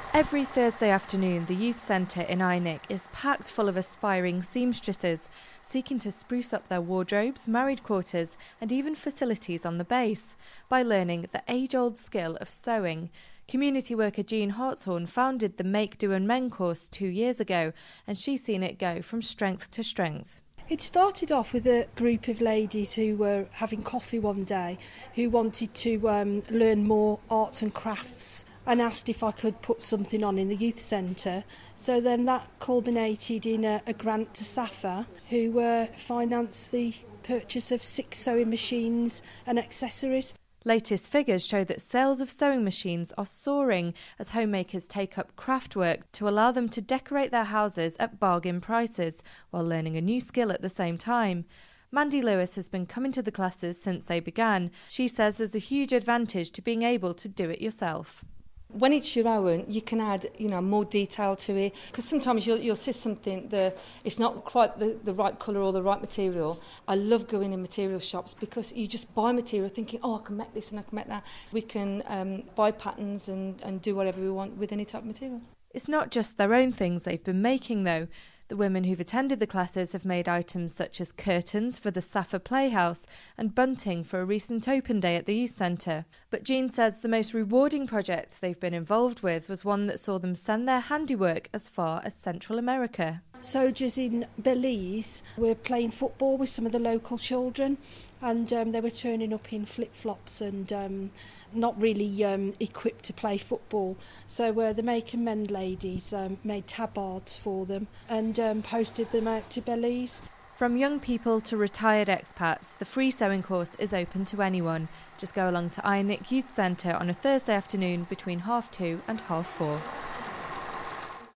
Every Thursday afternoon, the youth centre in Eynick is packed full of aspiring seamstresses seeking to spruce up their wardrobes, married quarters and even facilities on the base by learning the age-old skill of sewing. Community worker Jean Hartshorn founded the Make, Do and Mend course 2 years ago, and she's seen it go from strength to strength. It started off with a group of ladies who were having coffee one day who wanted to learn more arts and crafts, and asked if I could put something on in the youth centre. So then that culminated in a grant to SAFA, who financed the purchase of 6 sewing machines and accessories. Latest figures show that sales of sewing machines are soaring as homemakers take up craft work to allow them to decorate their houses at bargain prices while learning a new skill at the same time. Mandy Lewis has been coming to the classes since they began. She says there's a huge advantage to being able to do it yourself. When it's your own, you can add, more detail to it. Because sometimes you'll see something that it's not quite the right colour or the right material. I love going in material shops because you just buy material thinking, I can make this and I can make that. We can buy patterns and do whatever we want with any type of material. It's not just their own things they've been making, though. The women who've attended the classes have made items such as curtains for the Safa Playhouse and bunting for a recent open day at the youth centre. But Jean says the most rewarding project they've been involved with was one that saw them send their handiwork as far as Central America. Soldiers in Belize were playing football with some of the local children, and they were turning up in flip-flops and not really equipped to play football. So the Make and Mend ladies made tabards for them and posted them out to Belize. From young people to retired expats, the free sewing course is open to anyone. Just go along to Eynick Youth Centre on a Thursday afternoon between 2:30 and 4:30.